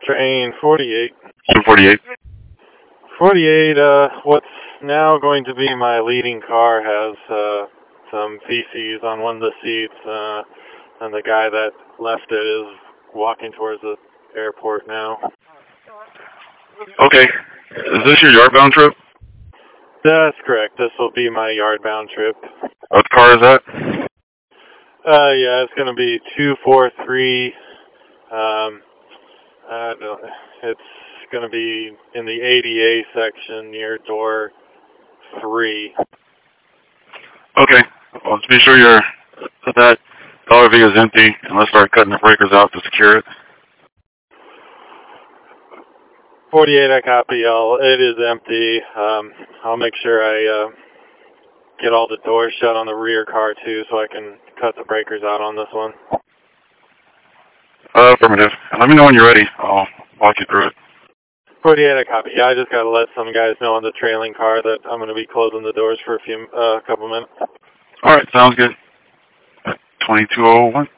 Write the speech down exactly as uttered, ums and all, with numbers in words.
Train forty-eight. forty-eight. forty-eight, uh, what's now going to be my leading car has, uh, some feces on one of the seats, uh, and the guy that left it is walking towards the airport now. Okay. Is this your yard-bound trip? That's correct. This will be my yard-bound trip. What car is that? Uh, yeah, it's going to be two four three, um, I don't, it's going to be in the A D A section near door three. Okay. Well, let's be sure you're, that that L R V is empty, and let's start cutting the breakers out to secure it. forty-eight, I copy y'all. It is empty. Um, I'll make sure I uh, get all the doors shut on the rear car, too, so I can cut the breakers out on this one. Uh, affirmative. Let me know when you're ready. I'll walk you through it. forty-eight, I copy. Yeah, I just got to let some guys know on the trailing car that I'm going to be closing the doors for a few, uh, couple minutes. All right, sounds good. twenty-two oh one.